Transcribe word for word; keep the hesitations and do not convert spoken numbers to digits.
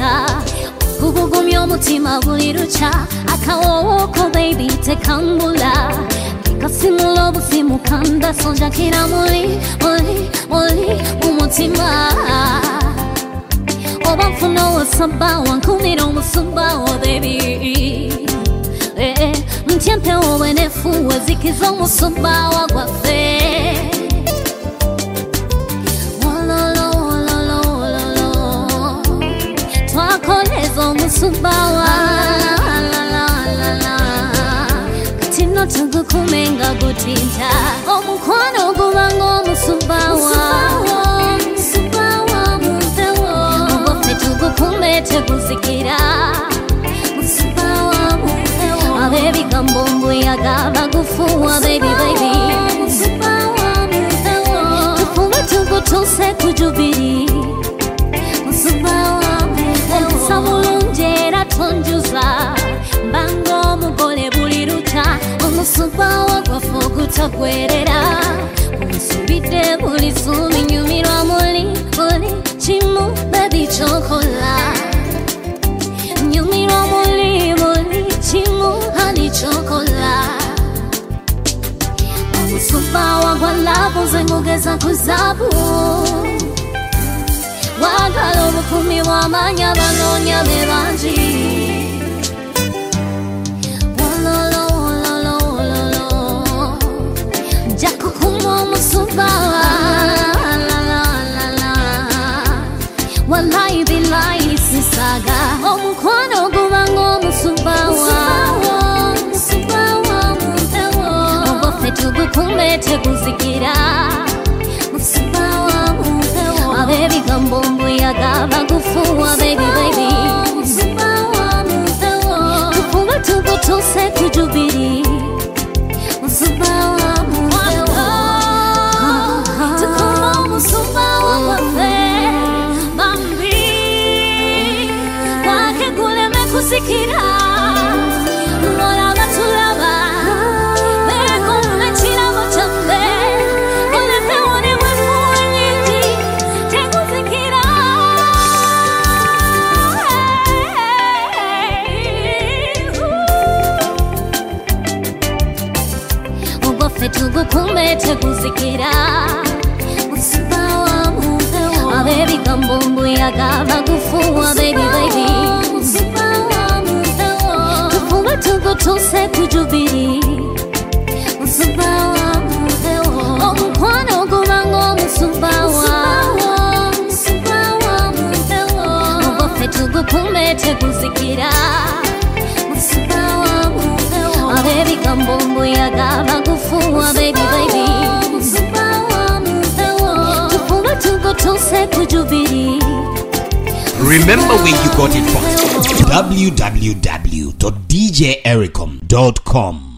kumbulira kugugumya omutima buli lucha akawoko baby tekambula kasimula obusimu kanda sonja kira muli muli muli umutima oba mfuna wasaba wankumira omusumba wa baby eh mtyempe owenefu wezikiza omusumba wa gwafe Musubawa la la la la Katino tugu kumenga gutinta Omukwano gubango musubawa Musubawa mutewo Mbofe tugu kumete kuzikira Musubawa mutewo Abebi kambombu yagaba gufuwa baby baby Musubawa mutewo Tufuwa tugu tuse kujubiri Musubawa mutewo Sabulunjera tonjuza Bango mugole buli lucha Omusubawa gwafuguta gwerera Omusubide buli sumi nyumirwa muli muli chimu baby chokola Nyumirwa muli muli chimu honey chokola Omusubawa gwa love zengugeza kuzabu Wagalo mukumi wamanya banonya bebanji Wololo wololo wololo Jaku kumo musubawa La la la la Wallahi billahi sisaga Omukwano gubango musubawa Musubawa mutewo Obofe tugu kumete kuzikira Musubawa mutewo Abebi kambombu yagaba gufuwa baby baby Musubawa mutewo Tufuwa tugu tuse kujubiri Musubawa mutewo Tukumo musubawa wafe Bambi Wake kuleme kusikira Nora matulaba Beko mechira mochafe Kuleme wone wefu wenyiti Tekuzikira Ugofe tugu kumbe tekuzikira Musubawa mutewo Abebi kambombu yagaba gufuwa baby baby Musubawa mutewo Tufuwa tugu tuse kujubiri Musubawa mutewo Omukwano gubango musubawa Musubawa mutewo Ugofe tugu kumbe tekuzikira Musubawa mutewo Abebi kambombu yagaba gufuwa baby baby Musubawa mutewo Tufuwa tugu tuse kujubiri Remember where you got it from w w w dot d j ericom dot com